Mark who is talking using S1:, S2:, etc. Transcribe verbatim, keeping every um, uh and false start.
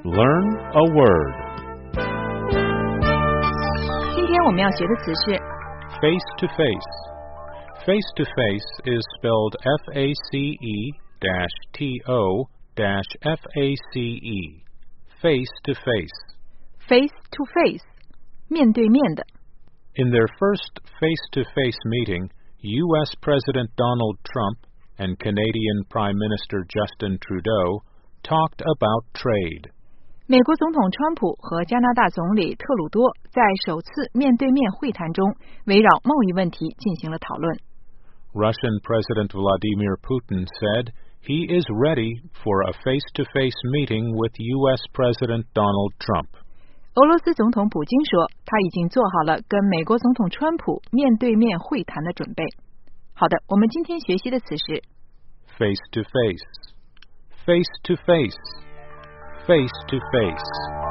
S1: Learn a word.
S2: 今天我们要学的词是
S1: Face to face. Face to face is spelled F A C E T O F A C E. Face to face.
S2: face to face 面对面的
S1: In their first face-to-face meeting, U S President Donald Trump and Canadian Prime Minister Justin Trudeau talked about trade.
S2: 美国总统川普和加拿大总理特鲁多在首次面对面会谈中围绕贸易问题进行了讨论。
S1: Russian President Vladimir Putin said he is ready for a face-to-face meeting with U S President Donald Trump.
S2: 俄罗斯总统普京说他已经做好了跟美国总统川普面对面会谈的准备。好的，我们今天学习的词是
S1: Face to face. Face to face. Face to face.